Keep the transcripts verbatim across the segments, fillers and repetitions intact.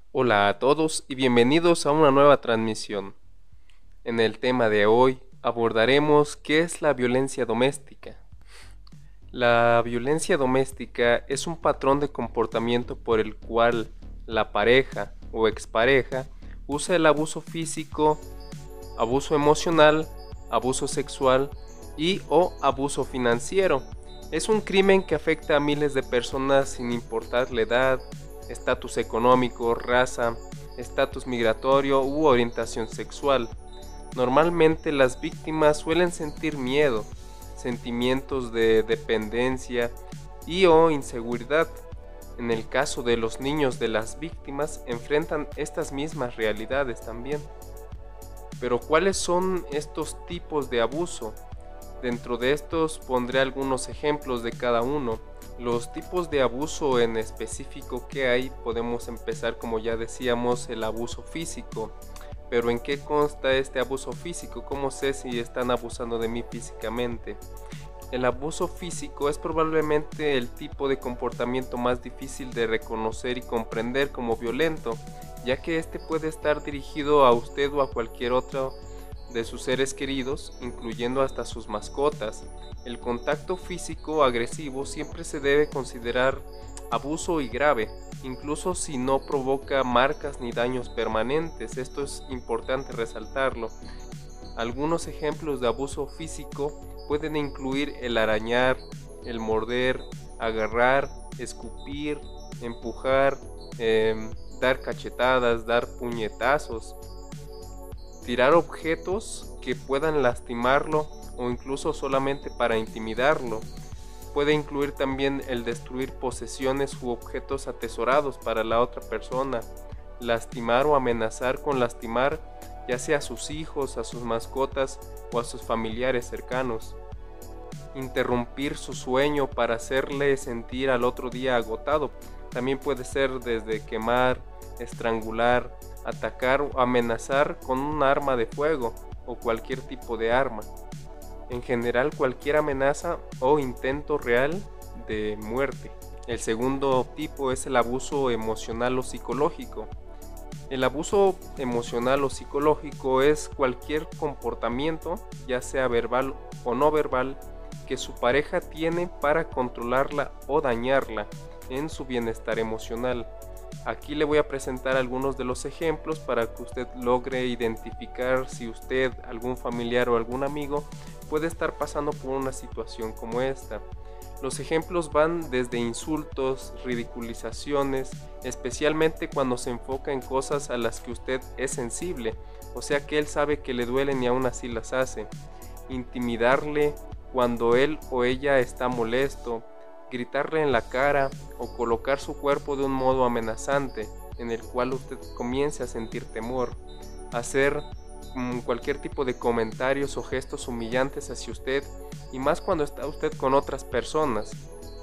Hola a todos y bienvenidos a una nueva transmisión. En el tema de hoy abordaremos qué es la violencia doméstica. La violencia doméstica es un patrón de comportamiento por el cual la pareja o expareja usa el abuso físico, abuso emocional, abuso sexual y o abuso financiero. Es un crimen que afecta a miles de personas sin importar la edad, estatus económico, raza, estatus migratorio u orientación sexual. Normalmente las víctimas suelen sentir miedo, sentimientos de dependencia y o inseguridad. En el caso de los niños de las víctimas enfrentan estas mismas realidades también. Pero ¿cuáles son estos tipos de abuso? Dentro de estos pondré algunos ejemplos de cada uno. Los tipos de abuso en específico que hay, podemos empezar, como ya decíamos, el abuso físico. Pero ¿en qué consta este abuso físico? ¿Cómo sé si están abusando de mí físicamente? El abuso físico es probablemente el tipo de comportamiento más difícil de reconocer y comprender como violento, ya que este puede estar dirigido a usted o a cualquier otro de sus seres queridos, incluyendo hasta sus mascotas. El contacto físico agresivo siempre se debe considerar abuso y grave, incluso si no provoca marcas ni daños permanentes. Esto es importante resaltarlo. Algunos ejemplos de abuso físico pueden incluir el arañar, el morder, agarrar, escupir, empujar, eh, dar cachetadas, dar puñetazos, tirar objetos que puedan lastimarlo o incluso solamente para intimidarlo. Puede incluir también el destruir posesiones u objetos atesorados para la otra persona, lastimar o amenazar con lastimar ya sea a sus hijos, a sus mascotas o a sus familiares cercanos. Interrumpir su sueño para hacerle sentir al otro día agotado. También puede ser desde quemar, estrangular, atacar o amenazar con un arma de fuego o cualquier tipo de arma. En general, cualquier amenaza o intento real de muerte. El segundo tipo es el abuso emocional o psicológico. El abuso emocional o psicológico es cualquier comportamiento, ya sea verbal o no verbal, que su pareja tiene para controlarla o dañarla en su bienestar emocional. Aquí le voy a presentar algunos de los ejemplos para que usted logre identificar si usted, algún familiar o algún amigo puede estar pasando por una situación como esta. Los ejemplos van desde insultos, ridiculizaciones, especialmente cuando se enfoca en cosas a las que usted es sensible, o sea que él sabe que le duelen y aún así las hace. Intimidarle cuando él o ella está molesto, gritarle en la cara o colocar su cuerpo de un modo amenazante en el cual usted comience a sentir temor, hacer mm, cualquier tipo de comentarios o gestos humillantes hacia usted, y más cuando está usted con otras personas.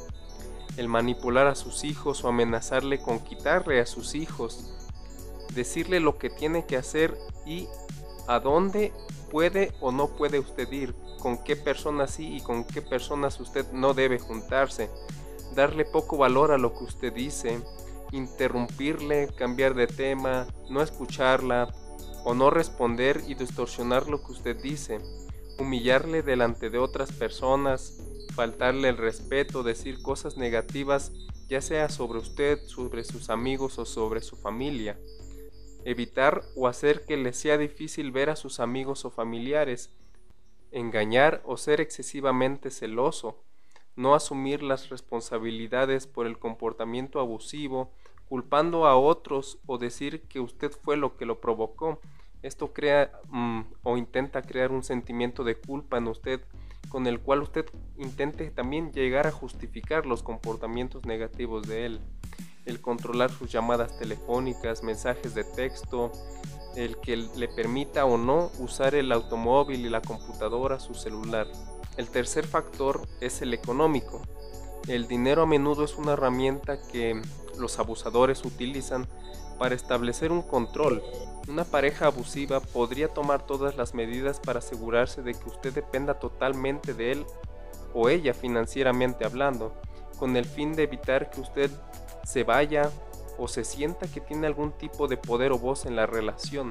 El manipular a sus hijos o amenazarle con quitarle a sus hijos, decirle lo que tiene que hacer y a dónde puede o no puede usted ir, con qué personas sí y con qué personas usted no debe juntarse, darle poco valor a lo que usted dice, interrumpirle, cambiar de tema, no escucharla o no responder y distorsionar lo que usted dice, humillarle delante de otras personas, faltarle el respeto, decir cosas negativas, ya sea sobre usted, sobre sus amigos o sobre su familia. Evitar o hacer que le sea difícil ver a sus amigos o familiares, engañar o ser excesivamente celoso, no asumir las responsabilidades por el comportamiento abusivo, culpando a otros o decir que usted fue lo que lo provocó. Esto crea mmm, o intenta crear un sentimiento de culpa en usted, con el cual usted intente también llegar a justificar los comportamientos negativos de él. El controlar sus llamadas telefónicas, mensajes de texto, el que le permita o no usar el automóvil y la computadora, su celular. El tercer factor es el económico. El dinero a menudo es una herramienta que los abusadores utilizan para establecer un control. Una pareja abusiva podría tomar todas las medidas para asegurarse de que usted dependa totalmente de él o ella financieramente hablando, con el fin de evitar que usted se vaya o se sienta que tiene algún tipo de poder o voz en la relación.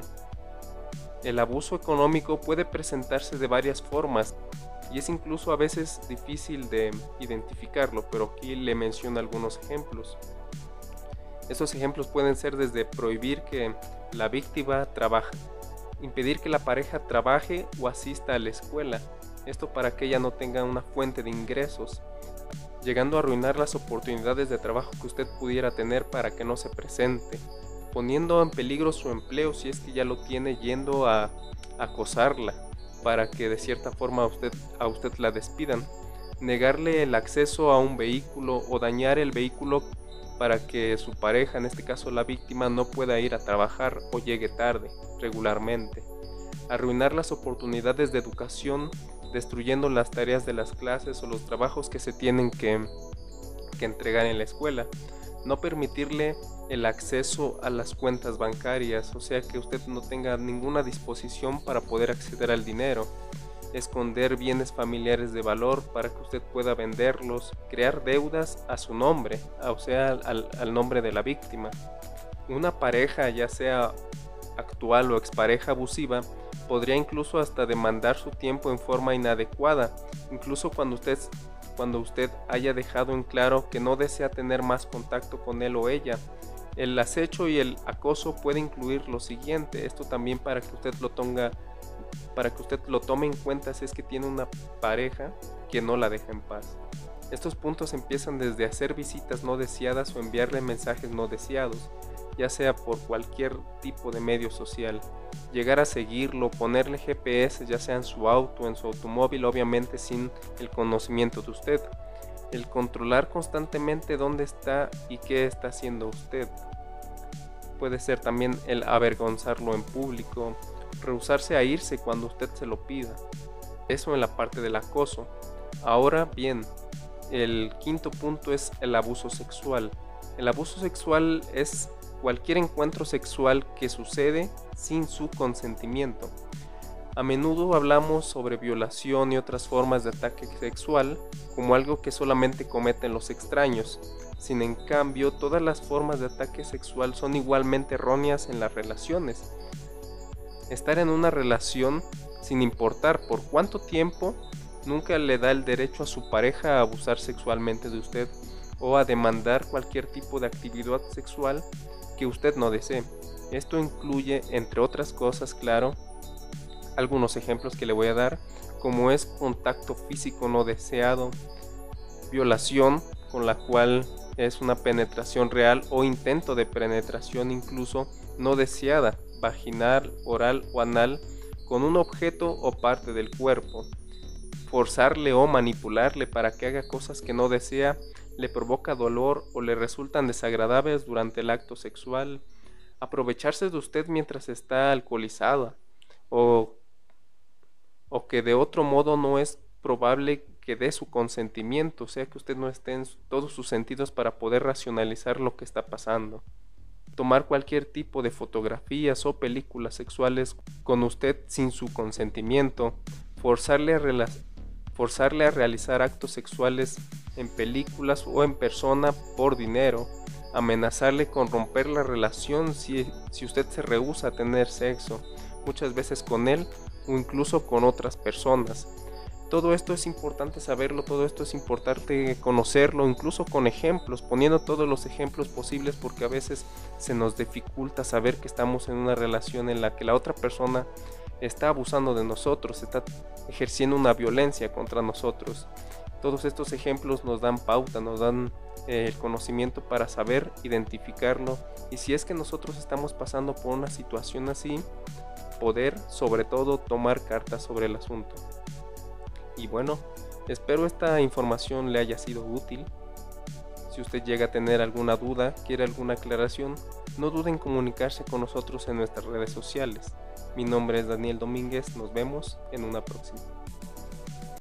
El abuso económico puede presentarse de varias formas y es incluso a veces difícil de identificarlo, pero aquí le menciono algunos ejemplos. Estos ejemplos pueden ser desde prohibir que la víctima trabaje, impedir que la pareja trabaje o asista a la escuela, esto para que ella no tenga una fuente de ingresos, llegando a arruinar las oportunidades de trabajo que usted pudiera tener para que no se presente, poniendo en peligro su empleo si es que ya lo tiene, yendo a acosarla para que de cierta forma a usted, a usted la despidan, negarle el acceso a un vehículo o dañar el vehículo para que su pareja, en este caso la víctima, no pueda ir a trabajar o llegue tarde regularmente, arruinar las oportunidades de educación destruyendo las tareas de las clases o los trabajos que se tienen que, que entregar en la escuela, no permitirle el acceso a las cuentas bancarias, o sea que usted no tenga ninguna disposición para poder acceder al dinero, esconder bienes familiares de valor para que usted pueda venderlos, crear deudas a su nombre, o sea al, al nombre de la víctima. Una pareja, ya sea actual o expareja abusiva, podría incluso hasta demandar su tiempo en forma inadecuada, incluso cuando usted, cuando usted haya dejado en claro que no desea tener más contacto con él o ella. El acecho y el acoso puede incluir lo siguiente, esto también para que usted lo tenga, para que usted lo tome en cuenta si es que tiene una pareja que no la deja en paz. Estos puntos empiezan desde hacer visitas no deseadas o enviarle mensajes no deseados, ya sea por cualquier tipo de medio social, llegar a seguirlo, ponerle G P S ya sea en su auto o en su automóvil, obviamente sin el conocimiento de usted, el controlar constantemente dónde está y qué está haciendo usted. Puede ser también el avergonzarlo en público, rehusarse a irse cuando usted se lo pida. Eso en la parte del acoso. Ahora bien, el quinto punto es el abuso sexual. El abuso sexual es cualquier encuentro sexual que sucede sin su consentimiento. A menudo hablamos sobre violación y otras formas de ataque sexual como algo que solamente cometen los extraños. Sin en cambio, todas las formas de ataque sexual son igualmente erróneas en las relaciones. Estar en una relación, sin importar por cuánto tiempo, nunca le da el derecho a su pareja a abusar sexualmente de usted o a demandar cualquier tipo de actividad sexual que usted no desee. Esto incluye, entre otras cosas, claro, algunos ejemplos que le voy a dar, como es contacto físico no deseado, violación, con la cual es una penetración real o intento de penetración incluso no deseada, vaginal, oral o anal, con un objeto o parte del cuerpo, forzarle o manipularle para que haga cosas que no desea, le provoca dolor o le resultan desagradables durante el acto sexual, aprovecharse de usted mientras está alcoholizada o, o que de otro modo no es probable que dé su consentimiento, o sea que usted no esté en todos sus sentidos para poder racionalizar lo que está pasando. Tomar cualquier tipo de fotografías o películas sexuales con usted sin su consentimiento, forzarle a, forzarle a realizar actos sexuales en películas o en persona por dinero, amenazarle con romper la relación si, si usted se rehúsa a tener sexo, muchas veces con él o incluso con otras personas. Todo esto es importante saberlo, todo esto es importante conocerlo, incluso con ejemplos, poniendo todos los ejemplos posibles, porque a veces se nos dificulta saber que estamos en una relación en la que la otra persona está abusando de nosotros, está ejerciendo una violencia contra nosotros. Todos estos ejemplos nos dan pauta, nos dan eh, el conocimiento para saber identificarlo, y si es que nosotros estamos pasando por una situación así, poder sobre todo tomar cartas sobre el asunto. Y bueno, espero esta información le haya sido útil. Si usted llega a tener alguna duda, quiere alguna aclaración, no duden en comunicarse con nosotros en nuestras redes sociales. Mi nombre es Daniel Domínguez, nos vemos en una próxima.